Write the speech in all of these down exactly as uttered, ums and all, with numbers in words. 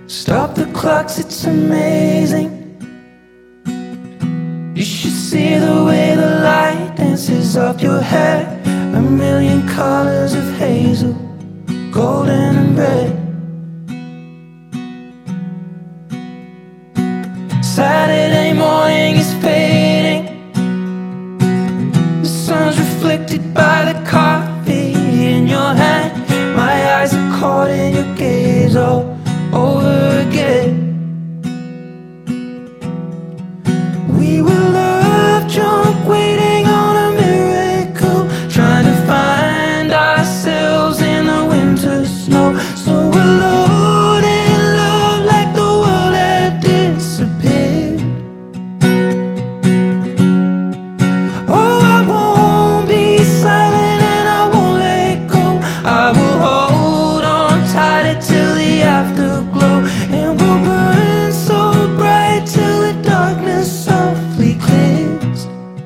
Stop the clocks, it's amazing. You should see the way the light dances up your hair. A million colors of hazel, golden and red. Saturday morning is fading. The sun's reflected by the coffee in your hand. My eyes are caught in your gaze all over again. We were love drunk, waiting on a miracle, trying to find ourselves in the winter snow. So alone in love, like the world had disappeared. Oh, I won't be silent and I won't let go. I will hold on tighter till the afterglow, and we'll burn so bright till the darkness softly clears.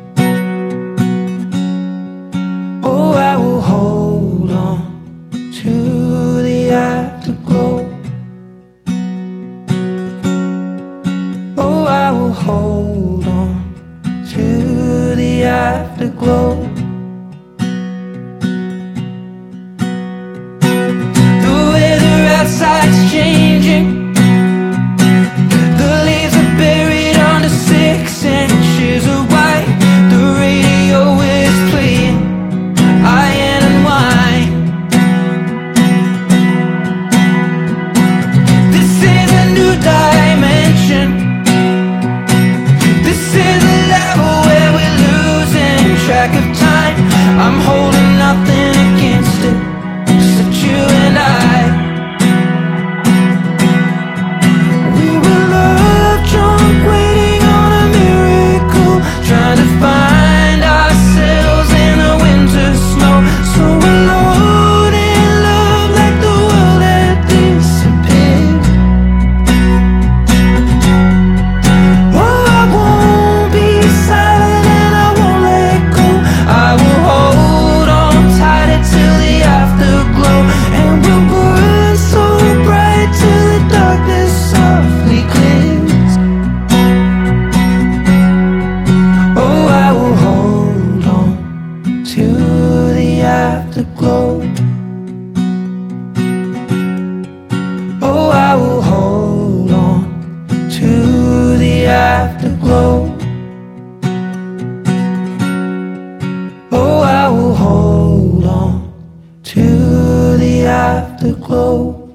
Oh, I will hold on to the afterglow. Oh, I will hold on to the afterglow. The weather outside's changing. The leaves are buried under six inches of white. The radio is playing Iron and Wine. This is a new dimension. This is a level where we're losing track of time. I'm holding nothing against it, except you and I. We were love drunk, waiting on a miracle, trying to find ourselves in the winter snow. So alone in love, like the world had disappeared. Oh, I won't be silent and I won't let go. I will hold on tighter till the afterglow, and we'll burn so bright till the darkness softly clears. Oh, I will hold on to the afterglow. Oh, I will hold on to the afterglow. Oh, I will hold on to the afterglow.